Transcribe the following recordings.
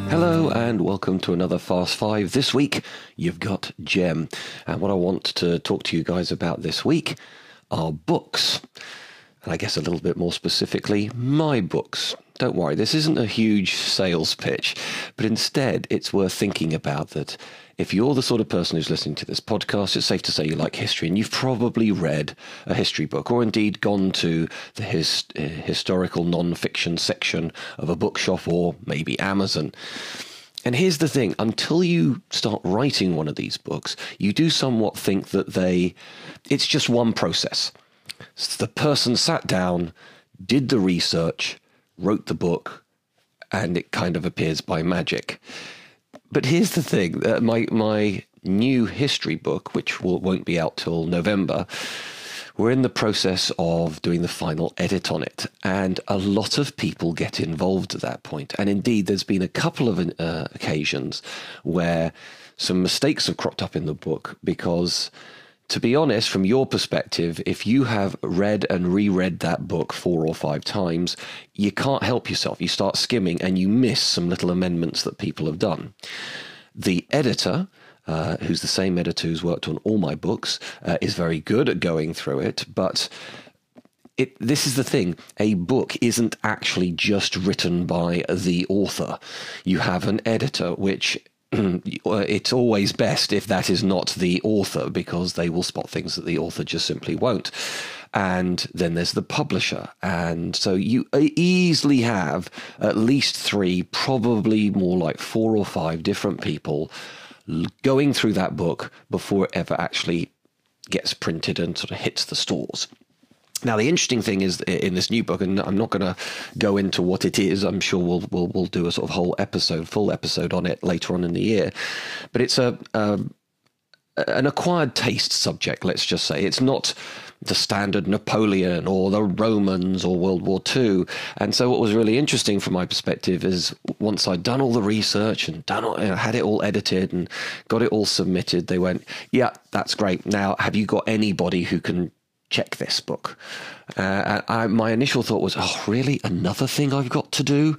Hello and welcome to another Fast Five. This week, you've got Jem. And what I want to talk to you guys about this week are books. And I guess a little bit more specifically, my books. Don't worry, this isn't a huge sales pitch, but instead it's worth thinking about that if you're the sort of person who's listening to this podcast, it's safe to say you like history and you've probably read a history book or indeed gone to the historical non-fiction section of a bookshop or maybe Amazon. And here's the thing, until you start writing one of these books, you do somewhat think that it's just one process. So the person sat down, did the research, wrote the book, and it kind of appears by magic. But here's the thing, my new history book, which won't be out till November, we're in the process of doing the final edit on it. And a lot of people get involved at that point. And indeed, there's been a couple of occasions where some mistakes have cropped up in the book because, to be honest, from your perspective, if you have read and reread that book 4 or 5 times, you can't help yourself. You start skimming and you miss some little amendments that people have done. The editor, who's the same editor who's worked on all my books, is very good at going through it, but this is the thing, a book isn't actually just written by the author. You have an editor, which it's always best if that is not the author, because they will spot things that the author just simply won't. And then there's the publisher. And so you easily have at least 3, probably more like 4 or 5 different people going through that book before it ever actually gets printed and sort of hits the stores. Now, the interesting thing is in this new book, and I'm not going to go into what it is. I'm sure we'll do a sort of full episode on it later on in the year. But it's an acquired taste subject, let's just say. It's not the standard Napoleon or the Romans or World War II. And so what was really interesting from my perspective is once I'd done all the research and had it all edited and got it all submitted, they went, yeah, that's great. Now, have you got anybody who can check this book? My initial thought was, oh, really? Another thing I've got to do?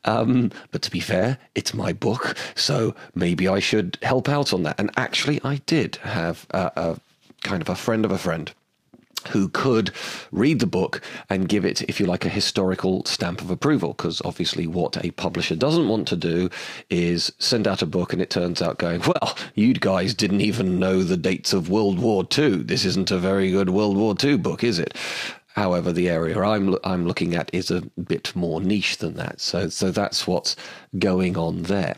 But to be fair, it's my book, so maybe I should help out on that. And actually, I did have a kind of a friend of a friend who could read the book and give it, if you like, a historical stamp of approval, because obviously what a publisher doesn't want to do is send out a book and it turns out going, well, you guys didn't even know the dates of World War II. This isn't a very good World War II book, is it? However, the area I'm looking at is a bit more niche than that. So that's what's going on there.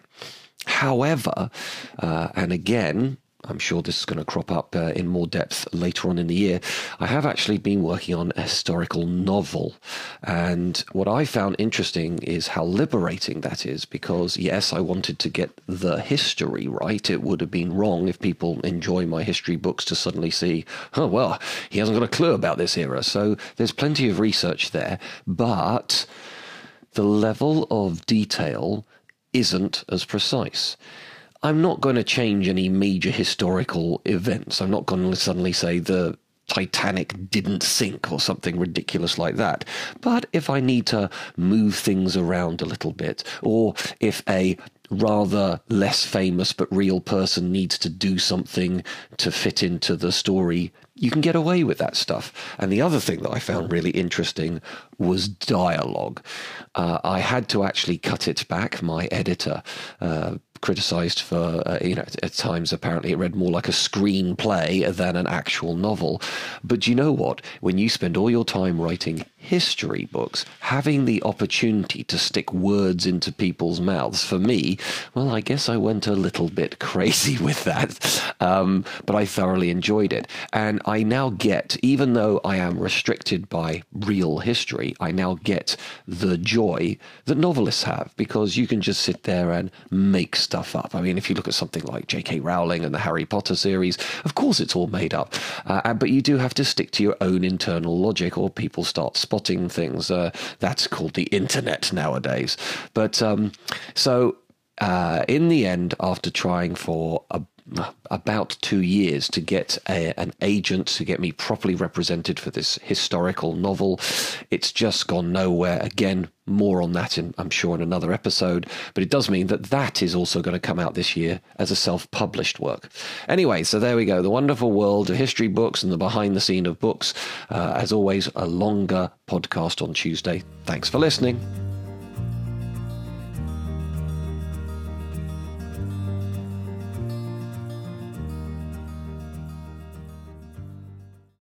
However, and again, I'm sure this is going to crop up in more depth later on in the year, I have actually been working on a historical novel. And what I found interesting is how liberating that is, because, yes, I wanted to get the history right. It would have been wrong if people enjoy my history books to suddenly see, oh, well, he hasn't got a clue about this era. So there's plenty of research there, but the level of detail isn't as precise. I'm not going to change any major historical events. I'm not going to suddenly say the Titanic didn't sink or something ridiculous like that. But if I need to move things around a little bit, or if a rather less famous but real person needs to do something to fit into the story, you can get away with that stuff. And the other thing that I found really interesting was dialogue. I had to actually cut it back. My editor criticized for, at times apparently it read more like a screenplay than an actual novel. But you know what? When you spend all your time writing history books, having the opportunity to stick words into people's mouths, for me, well, I guess I went a little bit crazy with that, but I thoroughly enjoyed it. And I now get, even though I am restricted by real history, I now get the joy that novelists have, because you can just sit there and make stuff up. I mean, if you look at something like J.K. Rowling and the Harry Potter series, of course it's all made up, but you do have to stick to your own internal logic, or people start spotting things. That's called the internet nowadays. But in the end, after trying for about 2 years to get an agent to get me properly represented for this historical novel. It's just gone nowhere. Again, more on that, I'm sure, in another episode. But it does mean that is also going to come out this year as a self-published work. Anyway, so there we go. The wonderful world of history books and the behind the scene of books. As always, a longer podcast on Tuesday. Thanks for listening.